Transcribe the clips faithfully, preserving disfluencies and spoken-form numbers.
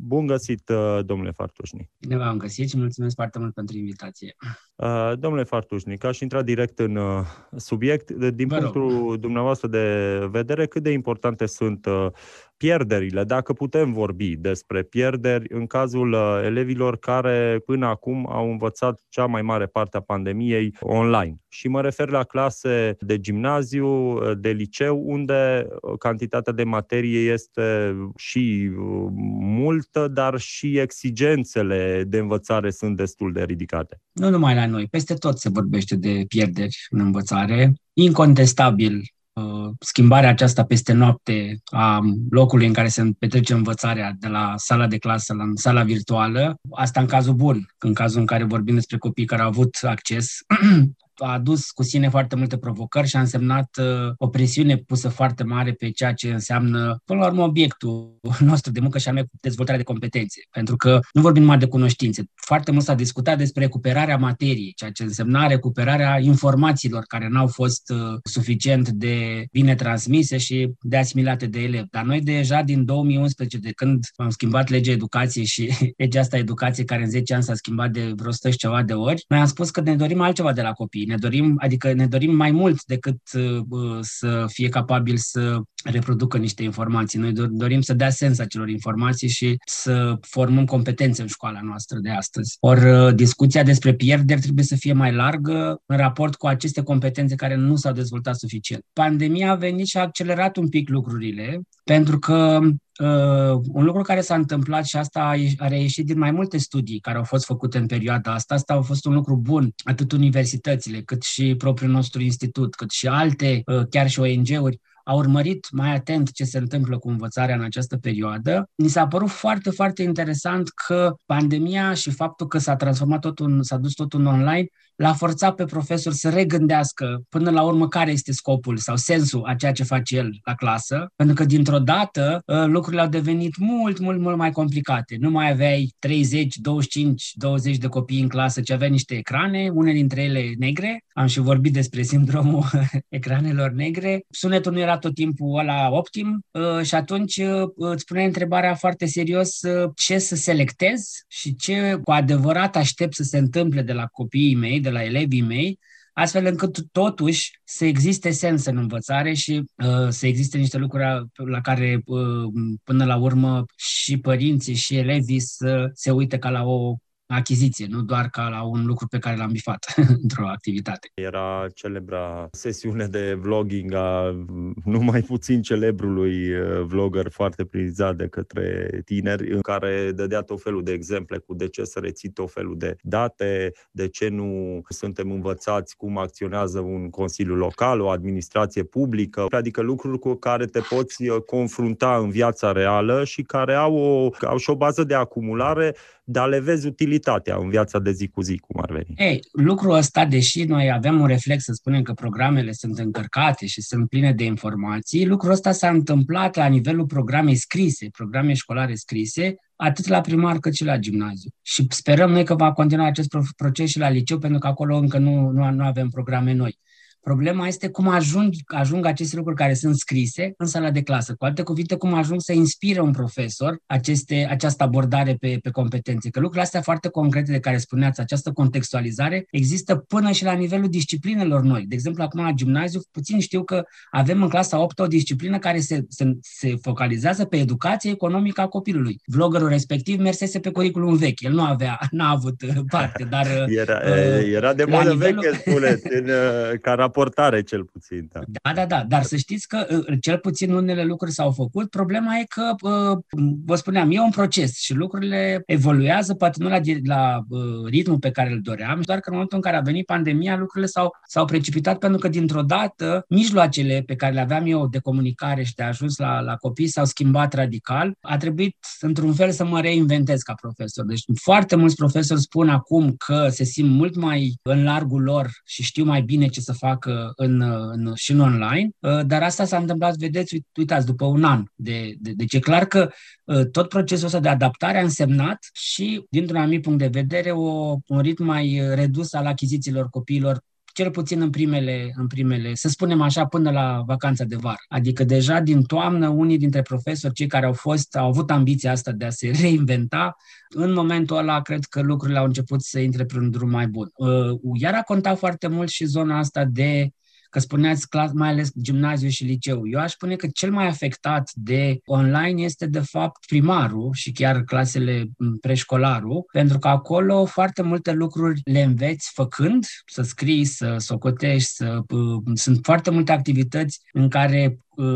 Bun găsit, domnule Fartușni. Bine v-am găsit și mulțumesc foarte mult pentru invitație. Domnule Fartușni, ca și intrat direct în subiect, din Vă punctul rog. dumneavoastră de vedere, cât de importante sunt pierderile, dacă putem vorbi despre pierderi în cazul elevilor care până acum au învățat cea mai mare parte a pandemiei online. Și mă refer la clase de gimnaziu, de liceu, unde cantitatea de materie este și multă, dar și exigențele de învățare sunt destul de ridicate. Nu numai la noi, peste tot se vorbește de pierderi în învățare. Incontestabil, schimbarea aceasta peste noapte a locului în care se petrece învățarea de la sala de clasă la sala virtuală, asta în cazul bun, în cazul în care vorbim despre copii care au avut acces, a adus cu sine foarte multe provocări și a însemnat uh, o presiune pusă foarte mare pe ceea ce înseamnă, până la urmă, obiectul nostru de muncă și anume dezvoltarea de competențe. Pentru că nu vorbim numai de cunoștințe. Foarte mult s-a discutat despre recuperarea materiei, ceea ce însemna recuperarea informațiilor care n-au fost uh, suficient de bine transmise și de asimilate de elevi. Dar noi deja din două mii unsprezece, de când am schimbat legea educației și legea asta educație, care în zece ani s-a schimbat de vreo o sută și ceva de ori, noi am spus că ne dorim altceva de la copii. Ne dorim, adică ne dorim mai mult decât uh, să fie capabil să reproducă niște informații. Noi dorim să dea sens acelor informații și să formăm competențe în școala noastră de astăzi. Ori discuția despre pierderi trebuie să fie mai largă în raport cu aceste competențe care nu s-au dezvoltat suficient. Pandemia a venit și a accelerat un pic lucrurile, pentru că Uh, un lucru care s-a întâmplat și asta a reieșit din mai multe studii care au fost făcute în perioada asta, asta a fost un lucru bun, atât universitățile, cât și propriul nostru institut, cât și alte, uh, chiar și O N G-uri, au urmărit mai atent ce se întâmplă cu învățarea în această perioadă. Mi s-a părut foarte, foarte interesant că pandemia și faptul că s-a transformat totul, s-a dus totul în online, l-a forțat pe profesor să regândească până la urmă care este scopul sau sensul a ceea ce face el la clasă, pentru că dintr-o dată lucrurile au devenit mult, mult, mult mai complicate. Nu mai aveai treizeci, douăzeci și cinci, douăzeci de copii în clasă, ci aveai niște ecrane, unele dintre ele negre. Am și vorbit despre sindromul ecranelor negre. Sunetul nu era tot timpul ăla optim și atunci îți pune întrebarea foarte serios ce să selectez și ce cu adevărat aștept să se întâmple de la copiii mei, de la elevii mei, astfel încât totuși să existe sens în învățare și uh, să existe niște lucruri la care uh, până la urmă și părinții și elevii să se uite ca la o achiziție, nu doar ca la un lucru pe care l-am bifat într-o activitate. Era celebra sesiune de vlogging a numai puțin celebrului vlogger foarte prizat de către tineri, în care dădea tot felul de exemple cu de ce să reții tot felul de date, de ce nu suntem învățați cum acționează un consiliu local, o administrație publică, adică lucruri cu care te poți confrunta în viața reală și care au, o, au și o bază de acumulare, dar le vezi utilitatea în viața de zi cu zi, cum ar veni. Ei, lucrul ăsta, deși noi avem un reflex să spunem că programele sunt încărcate și sunt pline de informații, lucrul ăsta s-a întâmplat la nivelul programei scrise, programe școlare scrise, atât la primar cât și la gimnaziu. Și sperăm noi că va continua acest proces și la liceu, pentru că acolo încă nu, nu, nu avem programe noi. Problema este cum ajung, ajung aceste lucruri care sunt scrise în sala de clasă. Cu alte cuvinte, cum ajung să inspire un profesor aceste, această abordare pe, pe competențe. Că lucrurile astea foarte concrete de care spuneați, această contextualizare, există până și la nivelul disciplinelor noi. De exemplu, acum la gimnaziu, puțin știu că avem în clasa a opta o disciplină care se, se, se focalizează pe educația economică a copilului. Vloggerul respectiv mersese pe curriculum vechi. El nu avea, n-a avut parte, dar... Era, uh, era de modă nivelul... veche, spuneți, în, ca raportare cel puțin. Da. da, da, da, dar să știți că cel puțin unele lucruri s-au făcut. Problema e că, vă spuneam, e un proces și lucrurile evoluează, poate nu la, la ritmul pe care îl doream, doar că în momentul în care a venit pandemia, lucrurile s-au, s-au precipitat pentru că dintr-o dată mijloacele pe care le aveam eu de comunicare și de ajuns la, la copii s-au schimbat radical. A trebuit, într-un fel, să mă reinventez ca profesor. Deci foarte mulți profesori spun acum că se simt mult mai în largul lor și știu mai bine ce să facă în, în, și în online, dar asta s-a întâmplat, vedeți, uitați, după un an. De, de, deci e clar că tot procesul ăsta de adaptare a însemnat și, dintr-un anumit punct de vedere, o, un ritm mai redus al achizițiilor copiilor, cel puțin în primele, în primele, să spunem așa, până la vacanța de vară. Adică deja din toamnă, unii dintre profesori, cei care au fost, au avut ambiția asta de a se reinventa, în momentul ăla cred că lucrurile au început să intre pe un drum mai bun. Iar a contat foarte mult și zona asta de, că spuneați mai ales gimnaziu și liceu. Eu aș spune că cel mai afectat de online este de fapt primarul și chiar clasele preșcolarul, pentru că acolo foarte multe lucruri le înveți făcând, să scrii, să socotești, să, sunt foarte multe activități în care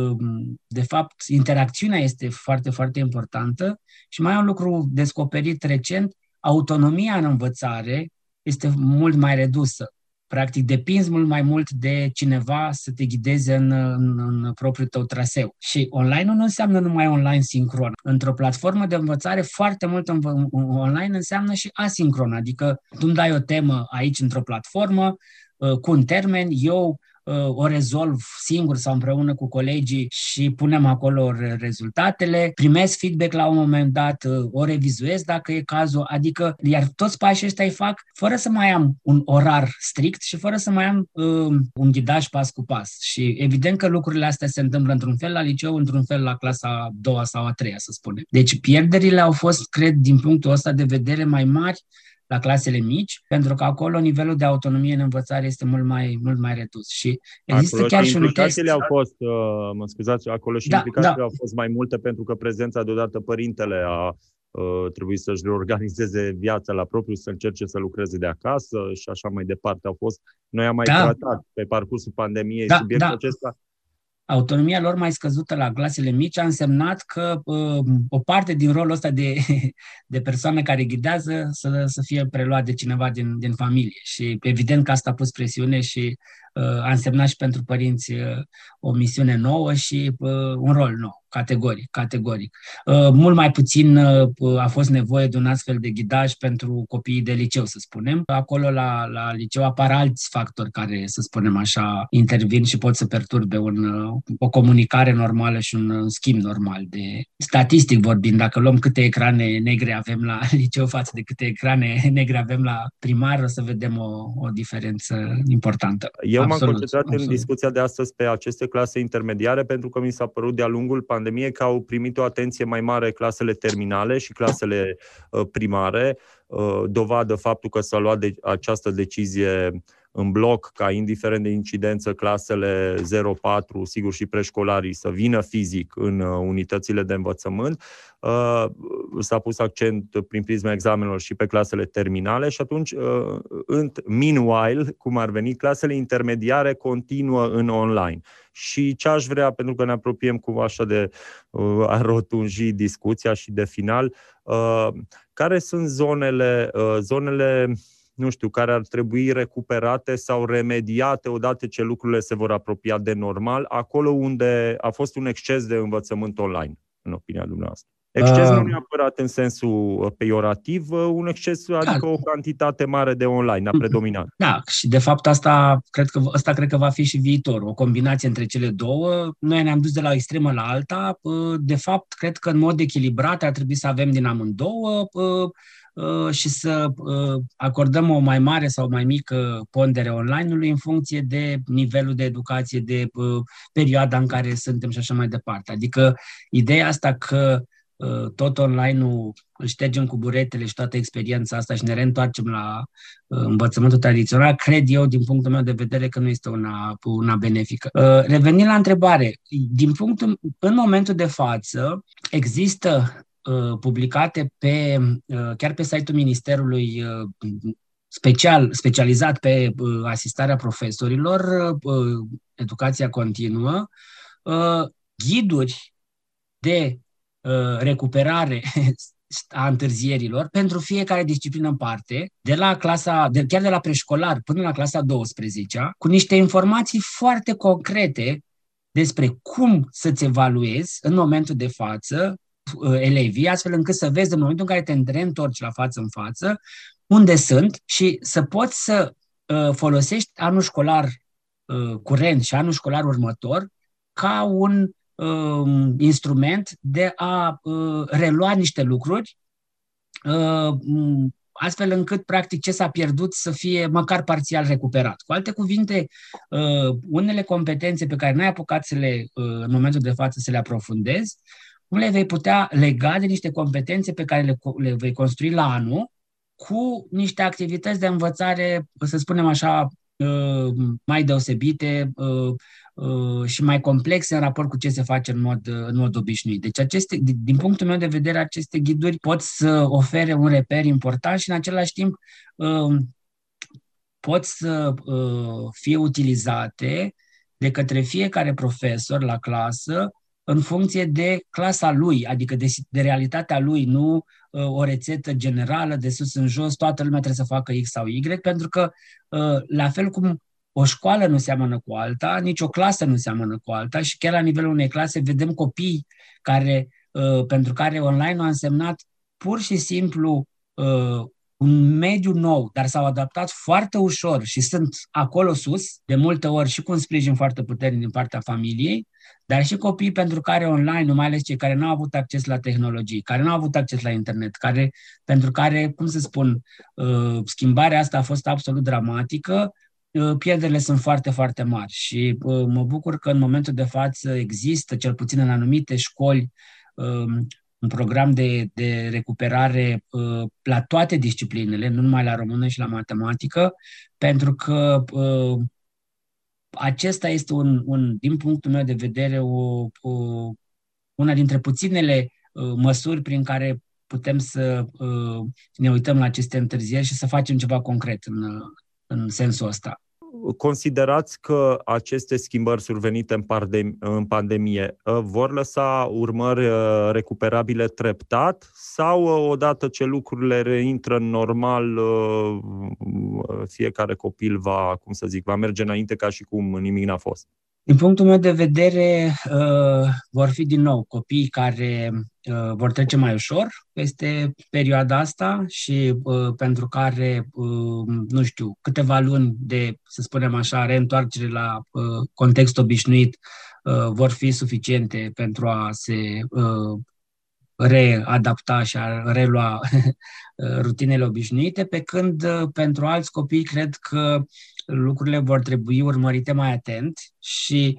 de fapt interacțiunea este foarte, foarte importantă și mai un lucru descoperit recent, autonomia în învățare este mult mai redusă. Practic, depinzi mult mai mult de cineva să te ghideze în, în, în propriul tău traseu. Și online-ul nu înseamnă numai online sincron. Într-o platformă de învățare, foarte mult înv- online înseamnă și asincron. Adică tu îmi dai o temă aici într-o platformă, cu un termen, eu o rezolv singur sau împreună cu colegii și punem acolo rezultatele, primesc feedback la un moment dat, o revizuiesc dacă e cazul, adică iar toți pașii ăștia îi fac fără să mai am un orar strict și fără să mai am um, un ghidaj pas cu pas. Și evident că lucrurile astea se întâmplă într-un fel la liceu, într-un fel la clasa a doua sau a treia, să spunem. Deci pierderile au fost, cred, din punctul ăsta de vedere mai mari la clasele mici, pentru că acolo nivelul de autonomie în învățare este mult mai, mult mai redus. Și există acolo chiar și și un test. au fost, uh, mă scuzați, acolo și da, implicațiile da. au fost mai multe, pentru că prezența deodată părintele a uh, trebuit să-și reorganizeze viața la propriu, să încerce să lucreze de acasă și așa mai departe. Au fost, noi am mai da. tratat pe parcursul pandemiei da, subiectul da. acesta. Autonomia lor mai scăzută la clasele mici a însemnat că uh, o parte din rolul ăsta de, de persoană care ghidează să, să fie preluat de cineva din, din familie. Și evident că asta a pus presiune și uh, a însemnat și pentru părinți uh, o misiune nouă și uh, un rol nou, categoric. categoric. Uh, mult mai puțin uh, a fost nevoie de un astfel de ghidaj pentru copiii de liceu, să spunem. Acolo la, la liceu apar alți factori care, să spunem așa, intervin și pot să perturbe un, o comunicare normală și un schimb normal. De statistic vorbind, dacă luăm câte ecrane negre avem la liceu față de câte ecrane negre avem la primar, o să vedem o, o diferență importantă. Eu absolut, m-am concentrat absolut. în discuția de astăzi pe aceste clase intermediare, pentru că mi s-a părut de-a lungul pandemiei că au primit o atenție mai mare clasele terminale și clasele uh, primare, uh, dovadă faptul că s-a luat de această decizie în bloc, ca indiferent de incidență, clasele zero patru, sigur și preșcolarii, să vină fizic în unitățile de învățământ. S-a pus accent prin prisma examenelor și pe clasele terminale și atunci, în meanwhile, cum ar veni, clasele intermediare continuă în online. Și ce aș vrea, pentru că ne apropiem cumva așa de a rotunji discuția și de final, care sunt zonele, zonele nu știu, care ar trebui recuperate sau remediate odată ce lucrurile se vor apropia de normal, acolo unde a fost un exces de învățământ online, în opinia dumneavoastră? Exces uh, nu neapărat în sensul peiorativ, un exces, adică da. O cantitate mare de online a predominat. Da, și de fapt asta cred că, asta cred că va fi și viitorul, o combinație între cele două. Noi ne-am dus de la o extremă la alta. De fapt, cred că în mod echilibrat ar trebui să avem din amândouă și să acordăm o mai mare sau mai mică pondere online-ului în funcție de nivelul de educație, de perioada în care suntem și așa mai departe. Adică ideea asta că tot online-ul îl ștergem cu buretele și toată experiența asta și ne reîntoarcem la învățământul tradițional, cred eu, din punctul meu de vedere, că nu este una, una benefică. Revenind la întrebare, din punctul, în momentul de față există publicate pe, chiar pe site-ul Ministerului special, specializat pe asistarea profesorilor, educația continuă, ghiduri de recuperare a întârzierilor pentru fiecare disciplină în parte, de la clasa, de, chiar de la preșcolar până la clasa a douăsprezecea, cu niște informații foarte concrete despre cum să-ți evaluezi în momentul de față elevii, astfel încât să vezi în momentul în care te reîntorci la față în față unde sunt și să poți să uh, folosești anul școlar uh, curent și anul școlar următor ca un uh, instrument de a uh, relua niște lucruri uh, astfel încât, practic, ce s-a pierdut să fie măcar parțial recuperat. Cu alte cuvinte, unele competențe pe care n-ai apucat să le, în momentul de față, să le aprofundezi, cum le vei putea lega de niște competențe pe care le, le vei construi la anul cu niște activități de învățare, să spunem așa, mai deosebite și mai complexe în raport cu ce se face în mod, în mod obișnuit. Deci, aceste, din punctul meu de vedere, aceste ghiduri pot să ofere un reper important și, în același timp, pot să fie utilizate de către fiecare profesor la clasă în funcție de clasa lui, adică de, de realitatea lui, nu uh, o rețetă generală de sus în jos, toată lumea trebuie să facă X sau Y, pentru că uh, la fel cum o școală nu seamănă cu alta, nici o clasă nu seamănă cu alta și chiar la nivelul unei clase vedem copii care, uh, pentru care online a însemnat pur și simplu uh, un mediu nou, dar s-au adaptat foarte ușor și sunt acolo sus, de multe ori și cu un sprijin foarte puternic din partea familiei, dar și copii pentru care online, mai ales cei care nu au avut acces la tehnologii, care nu au avut acces la internet, care, pentru care, cum să spun, schimbarea asta a fost absolut dramatică, pierderile sunt foarte, foarte mari și mă bucur că în momentul de față există, cel puțin în anumite școli, un program de, de recuperare uh, la toate disciplinele, nu numai la română și la matematică, pentru că uh, acesta este, un, un, din punctul meu de vedere, o, o, una dintre puținele uh, măsuri prin care putem să uh, ne uităm la aceste întârzieri și să facem ceva concret în, în sensul ăsta. Considerați că aceste schimbări survenite în, pandem- în pandemie vor lăsa urmări recuperabile treptat sau odată ce lucrurile reintră în normal, fiecare copil va, cum să zic, va merge înainte ca și cum nimic n-a fost? Din punctul meu de vedere, uh, vor fi din nou copii care uh, vor trece mai ușor peste perioada asta și uh, pentru care, uh, nu știu, câteva luni de, să spunem așa, reîntoarcere la uh, context obișnuit uh, vor fi suficiente pentru a se uh, readapta și a relua rutinele obișnuite, pe când uh, pentru alți copii cred că lucrurile vor trebui urmărite mai atent și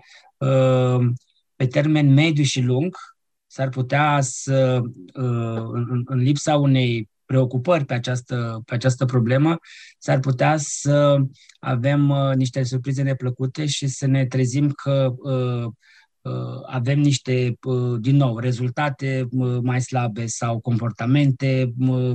pe termen mediu și lung s-ar putea să, în lipsa unei preocupări pe această, pe această problemă, s-ar putea să avem niște surprize neplăcute și să ne trezim că avem niște, din nou, rezultate mai slabe sau comportamente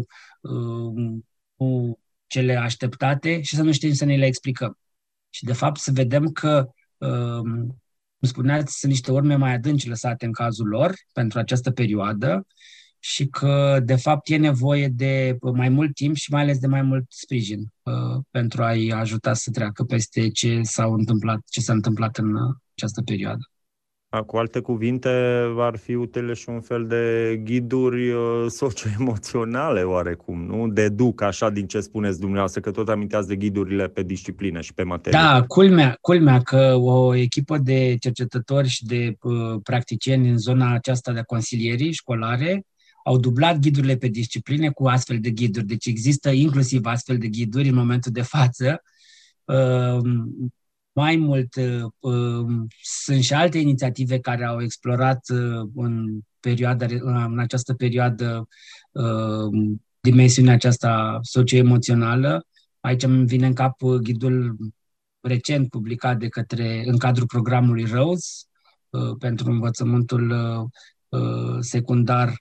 cele așteptate și să nu știm să ne le explicăm. Și de fapt să vedem că, cum spuneați, sunt niște urme mai adânci lăsate în cazul lor pentru această perioadă și că de fapt e nevoie de mai mult timp și mai ales de mai mult sprijin pentru a-i ajuta să treacă peste ce s-a întâmplat, ce s-a întâmplat în această perioadă. Cu alte cuvinte, ar fi utile și un fel de ghiduri socio-emoționale oarecum, nu? Deduc așa din ce spuneți dumneavoastră, că tot aminteați de ghidurile pe discipline și pe materie. Da, culmea, culmea că o echipă de cercetători și de uh, practicieni în zona aceasta de consilierii școlare au dublat ghidurile pe discipline cu astfel de ghiduri. Deci există inclusiv astfel de ghiduri în momentul de față. Uh, Mai mult, sunt și alte inițiative care au explorat în, perioada, în această perioadă dimensiunea aceasta socio-emoțională. Aici îmi vine în cap ghidul recent publicat de către, în cadrul programului ROSE pentru învățământul secundar.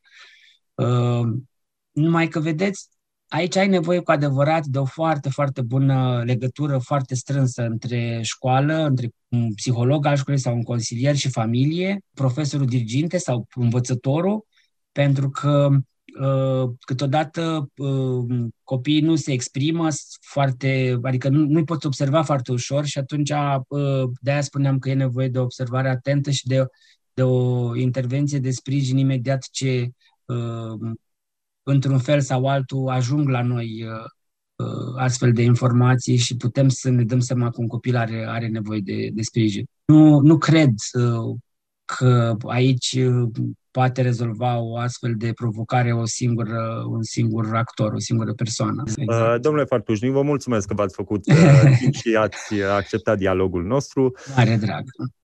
Numai că, vedeți, aici ai nevoie cu adevărat de o foarte, foarte bună legătură, foarte strânsă între școală, între un psiholog al școlii sau un consilier și familie, profesorul diriginte sau învățătorul, pentru că uh, câteodată uh, copiii nu se exprimă foarte, adică nu, nu-i poți observa foarte ușor și atunci uh, de-aia spuneam că e nevoie de o observare atentă și de, de o intervenție de sprijin imediat ce uh, într-un fel sau altul ajung la noi uh, astfel de informații și putem să ne dăm seama că un copil are, are nevoie de, de sprijin. Nu, nu cred uh, că aici poate rezolva o astfel de provocare o singură, un singur actor, o singură persoană. Exact. Uh, domnule Fartușnic, vă mulțumesc că v-ați făcut uh, timp și ați acceptat dialogul nostru. Mare drag.